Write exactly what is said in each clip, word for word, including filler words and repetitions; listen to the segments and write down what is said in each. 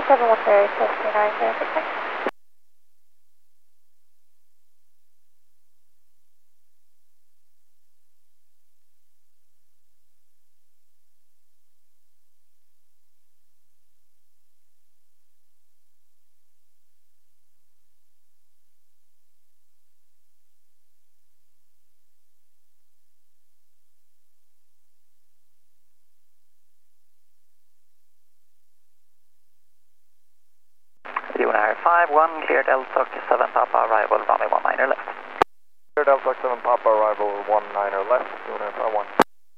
seven one zero six three nine zero six six. Lunar five one, clear Delta seven Papa, arrival runway one niner left. Clear Delta seven Papa, arrival one niner left, Lunar five one.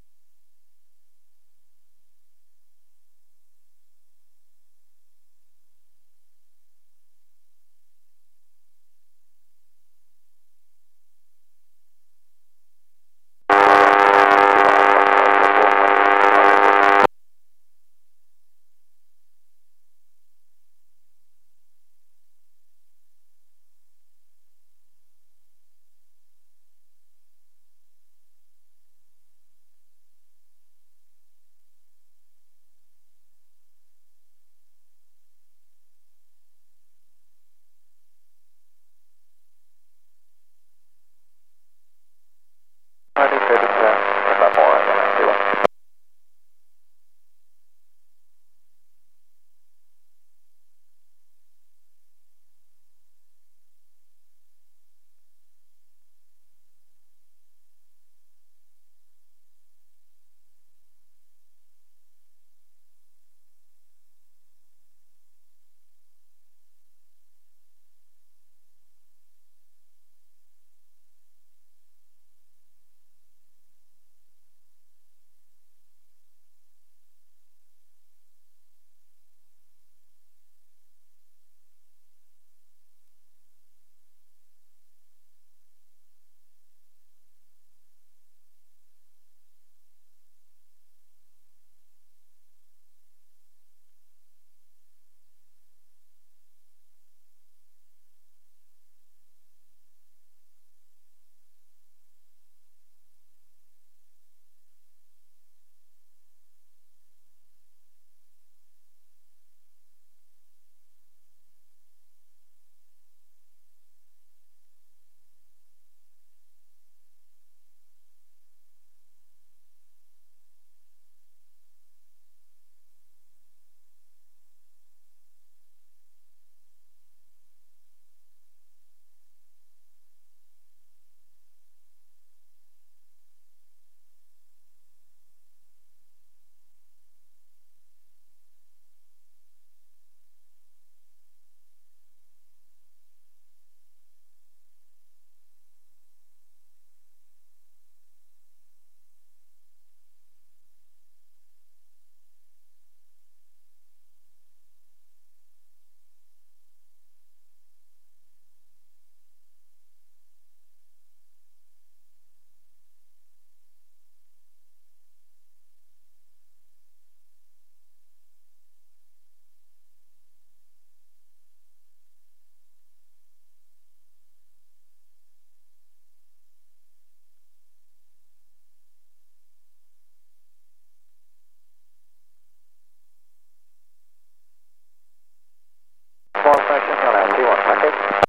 Small section, L M D one twenty.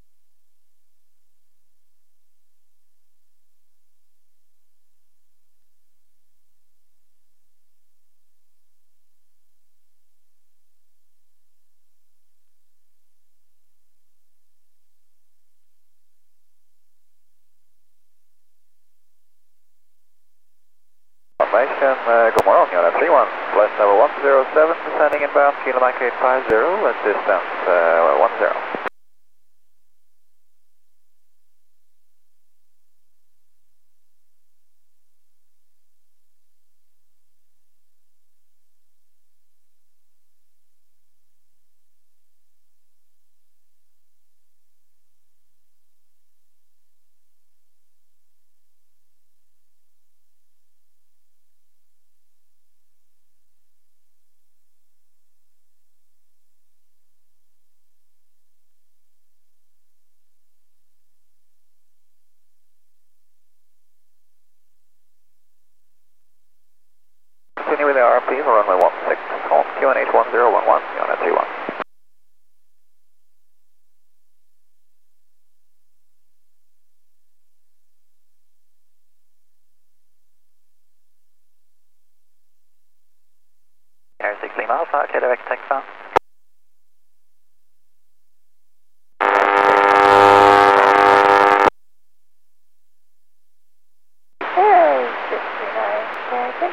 Formation, uh, good morning, L M three one, flight number one zero seven, descending inbound, kilo Mike eight five zero, at distance uh, one zero. Continue with the R P for runway one six, hold. Q N H one zero one one, Q N H three one. Air six Lima Alpha, clear direct takeoff. zero six three nine, very good.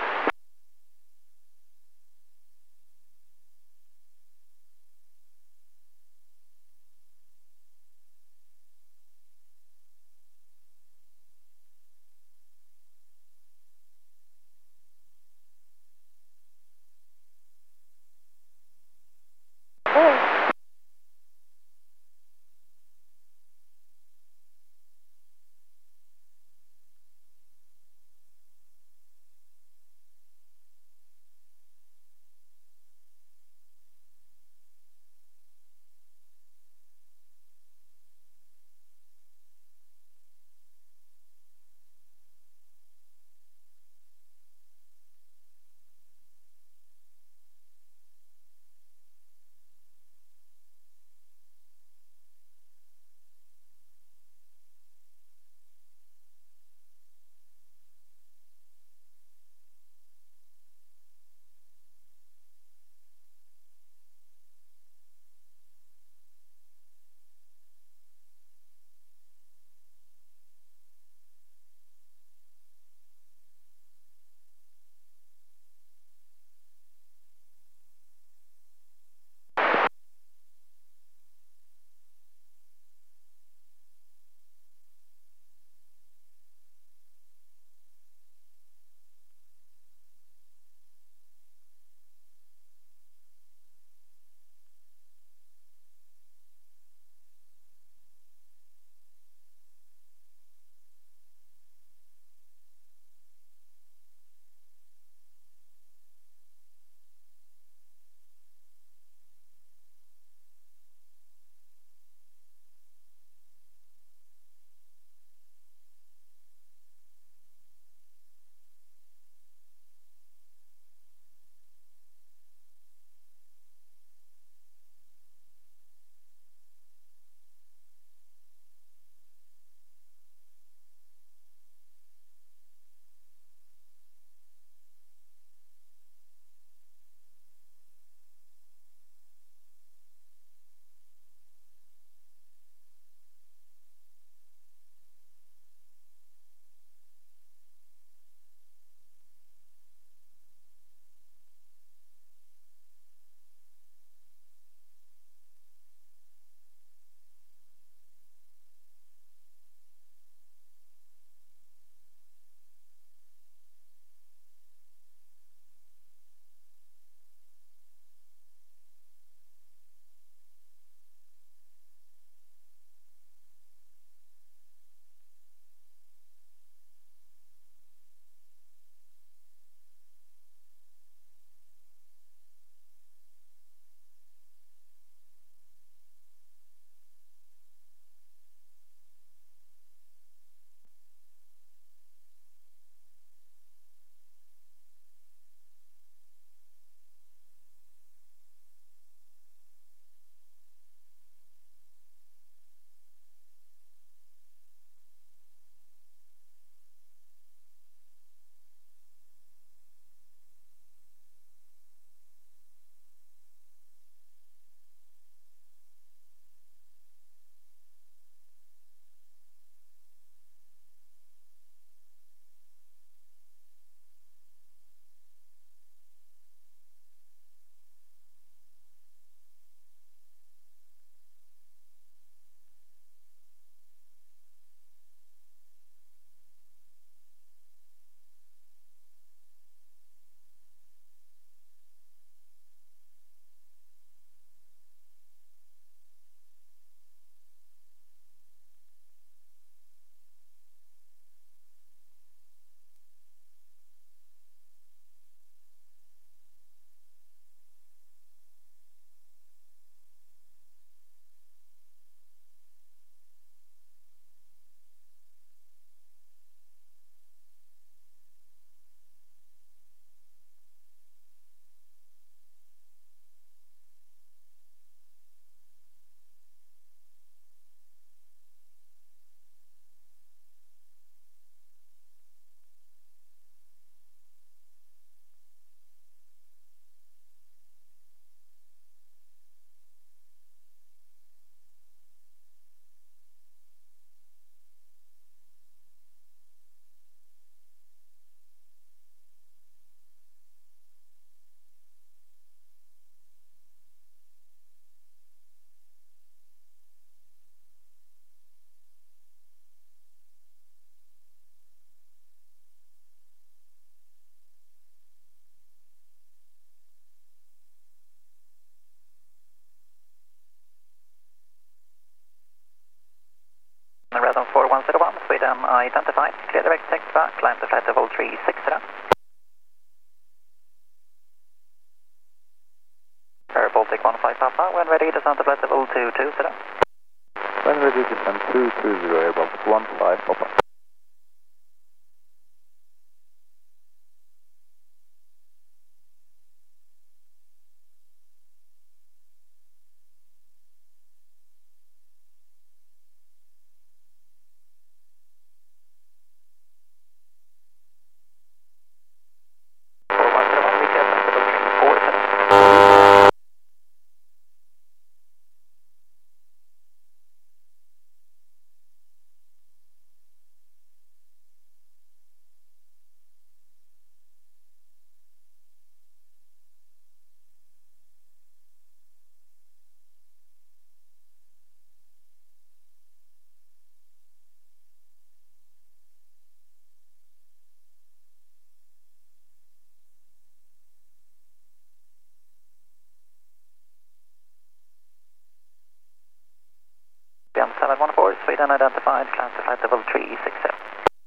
Sweden identified. Clear direct text back, climb to flight level three six zero. Air Baltic one five Papa, when ready, descend to flight level two two zero. When ready, descend two two zero, Air Baltic one five Papa. seven one four, Sweden identified, climb to flight level three six zero.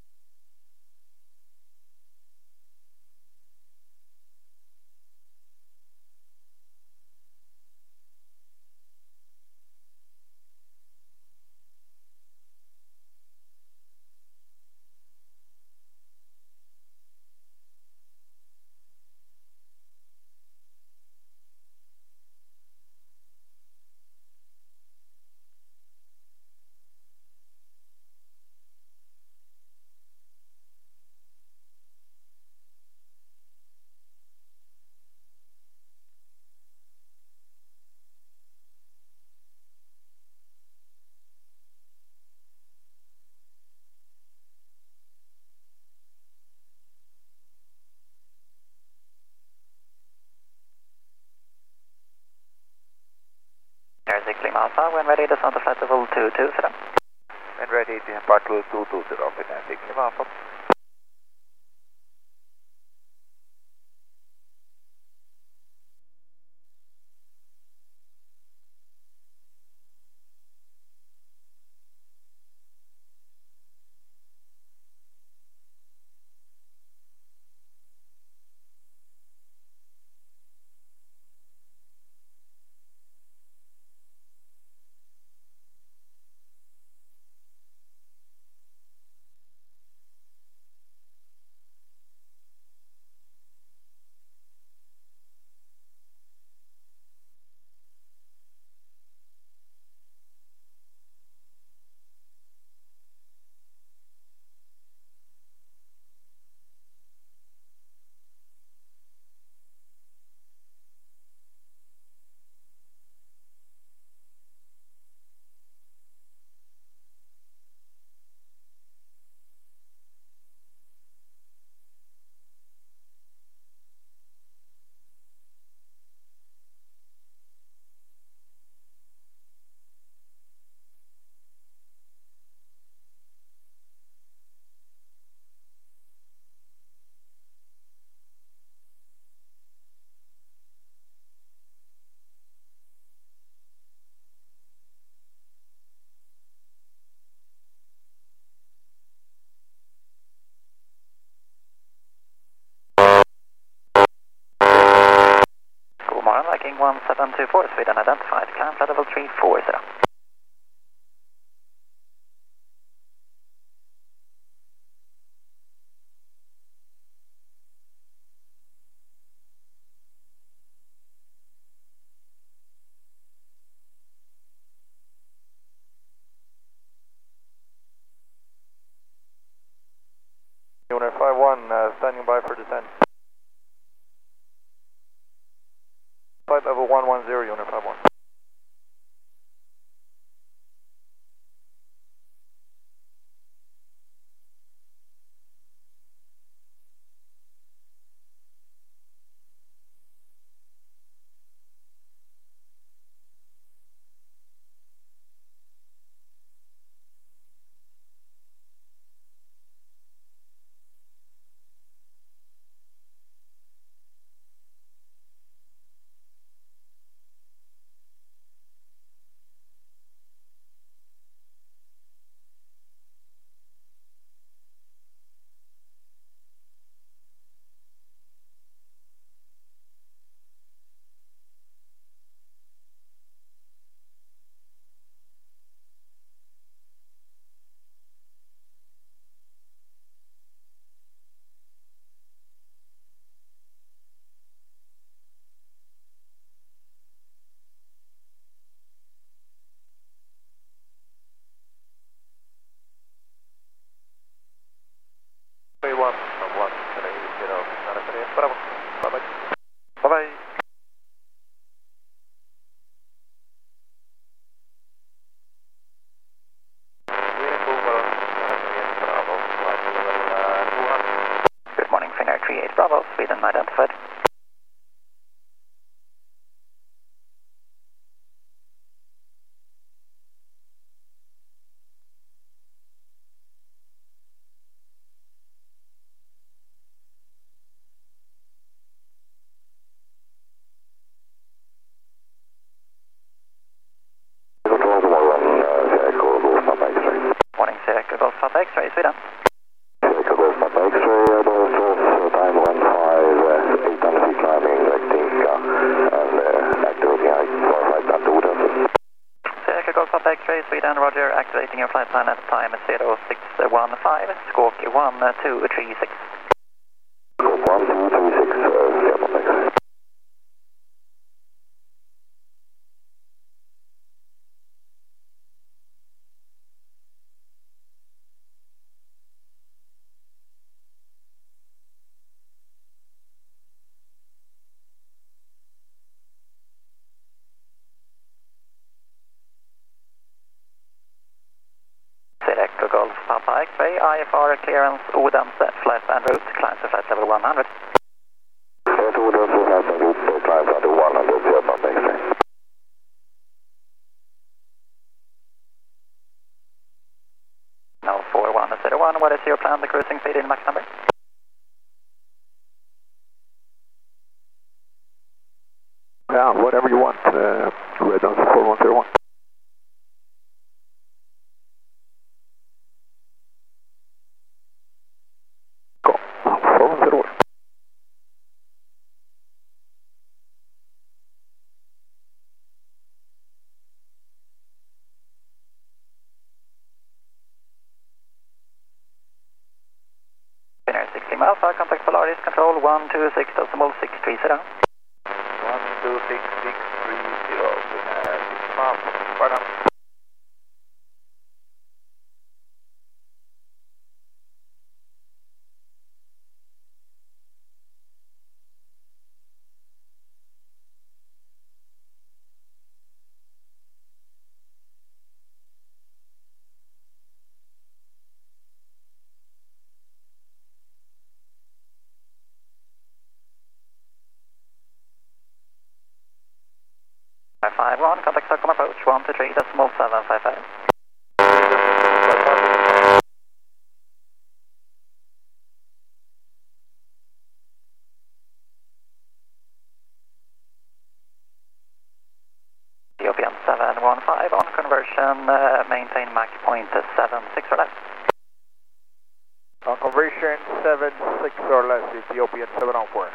Air six Lima Alpha, when ready, descend to flight level two two zero. When ready, depart level two two zero, Finland six Lima Alpha. Viking one seven two four, Sweden identified, climb flight level three four zero. Unit five one, uh, standing by for descent. Flight level one one zero, Unit five one. Bravo, Sweden identified. Morning, Sierra Golf Papa X-ray, Sweden. Sierra Golf Papa X-ray, Adolfos, time one five, eight hundred feet climbing, Rectinka, and uh, activating height for flight plan to Odense. Sierra Golf Papa X-ray, Sweden, Roger, activating your flight plan at time zero six one five, squawk one two three six. Squawk one two three six, uh, Sierra Papa X-ray. Sierra Golf Papa X-ray, I F R clearance Odense, flight and route, climb to flight level one hundred. Clear to Odense, flight and route, climb to one hundred, Sierra Papa X-ray. Now four one zero one, what is your planned cruising speed in Mach number? Yeah, whatever you want, uh, red on four one zero one. Go, four one zero one. Winner sixteen Alpha, contact Polaris, control one two six decimal six three zero. one two six six three zero, winner six miles, right on. five one, contact Stockholm approach, one two three decimal seven five five. Ethiopian seven one five, on conversion, uh, maintain Mach point seven six or less. On conversion seven six or less, Ethiopian seven oh four.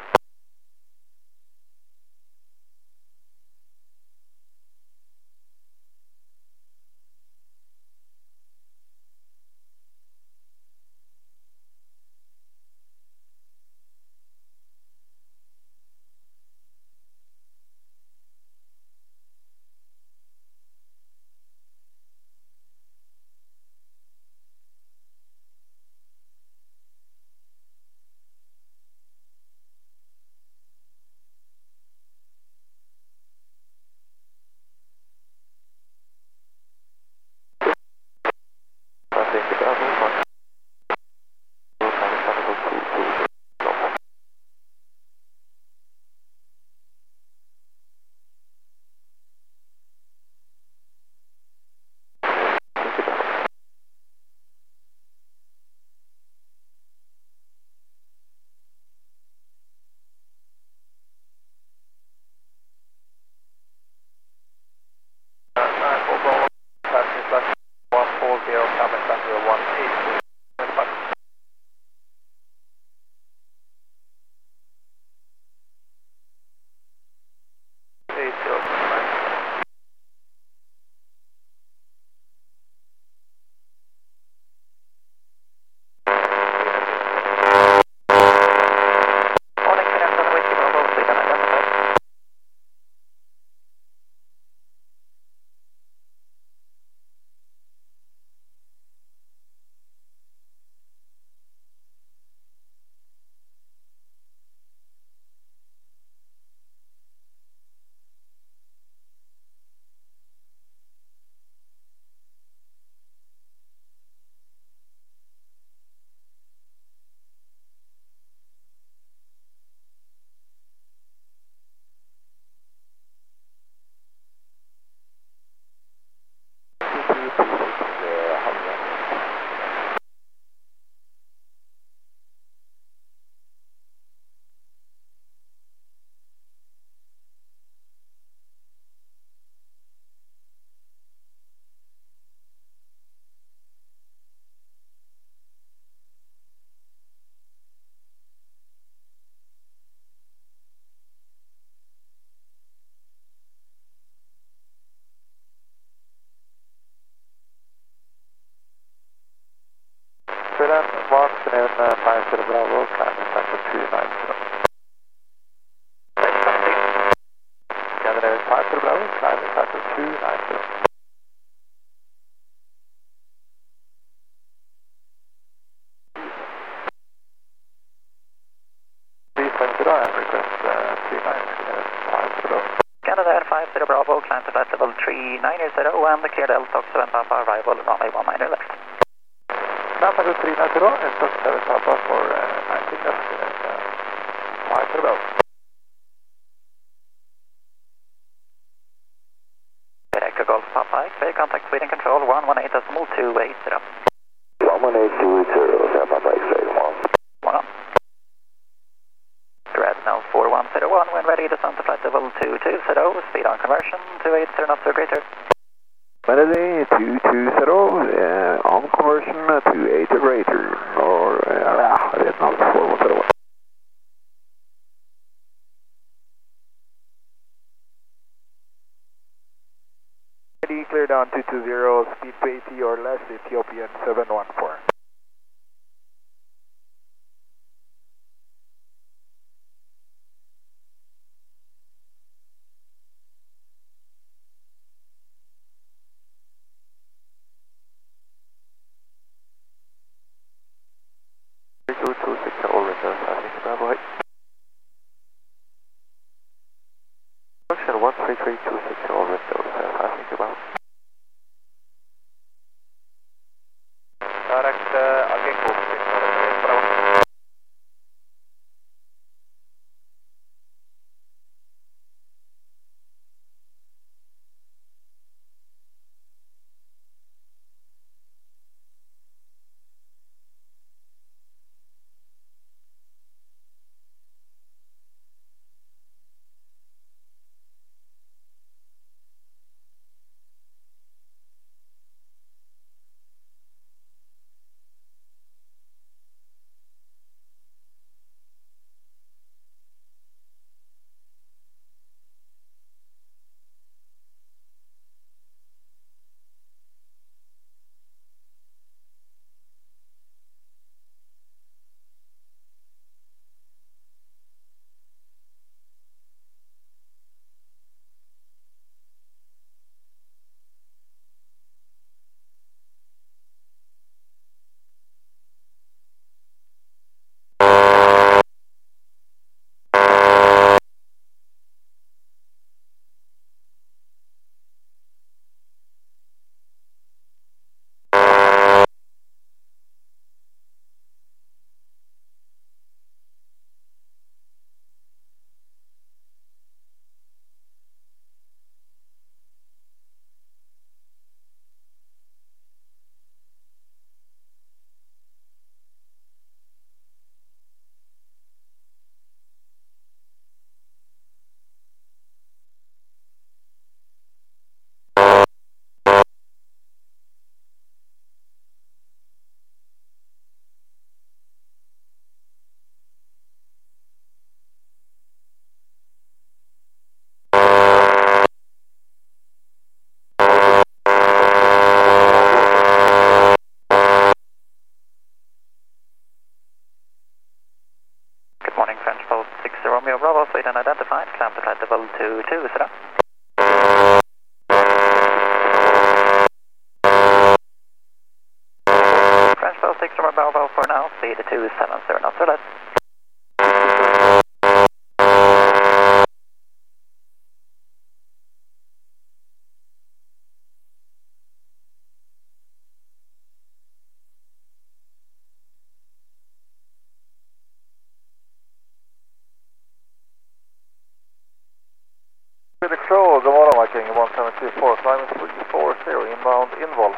then, one afternoon, uh, five Zero Bravo, climbing factor two nine zero. Gather there, five Zero Bravo, climbing factor two nine zero. three seven zero and request uh, three nine zero, five Zero. Canada Air five Zero Bravo, climb to flight level three nine zero and the clear L-Tox seven Papa, arrival runway one nine left. Climb factor three nine zero and Tox seven Papa for uh, nineteen left and uh, five Zero Bravo. Echo Golf Papa, X-ray, contact Sweden Control one one eight decimal two eight zero. one one eight two eight zero, Papa X-ray, one. One on. Red now four one zero one, when ready, descend to flight level two two zero, speed on conversion, two eight zero knots or greater. Melody two two zero, uh, on conversion uh, two eight or greater, or uh, I did not four one zero one. Melody clear down two two zero, speed to eighty or less, Ethiopian seven one four. two two six all windows, I think Bravo height. Function one three three two six all windows, I think about. Direct, uh, again, go Bravo. Romeo Bravo, Sweden identified, climb to flight level two two zero. French Bell six Romeo Bravo for now, speed two seven zero knots or less. Control, god morgon Viking one seven two four, climbing three four zero, inbound Invol.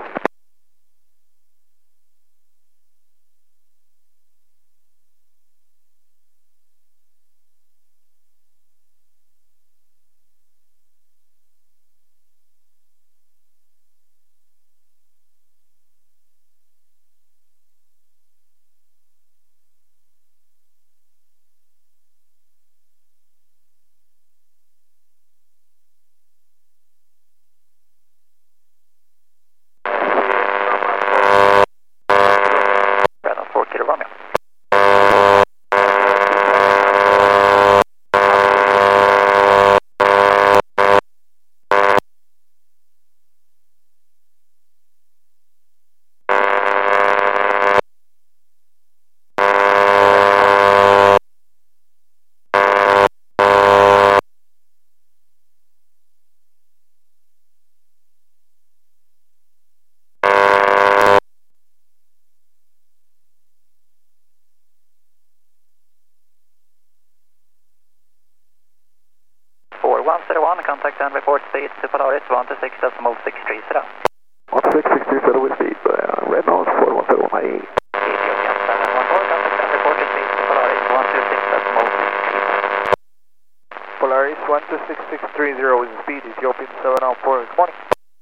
one zero one, contact and report speed to Polaris one two six decimal six three zero. one two six six three zero with speed, uh, red nose four one zero nine. Ethiopian seven one four, contact and report speed to Polaris one two six decimal six three zero. Polaris one two six six three zero with speed, Ethiopian seven one four, good morning.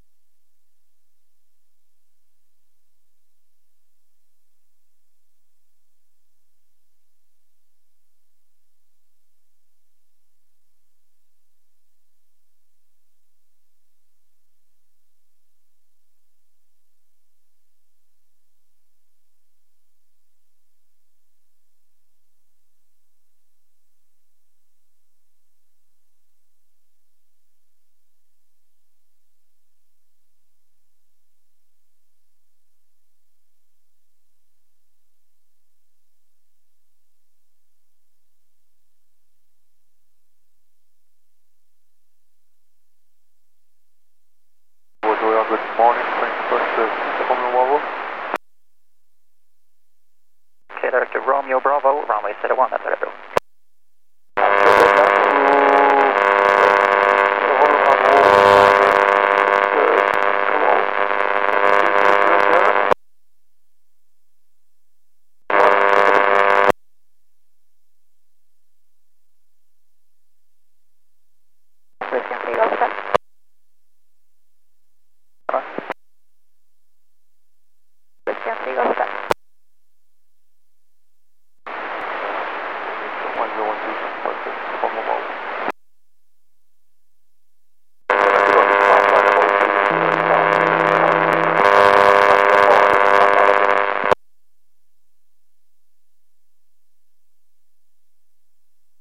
Good morning, twenty-first uh, Romeo Bravo. Okay, Director Romeo Bravo, runway zero one at Örebro.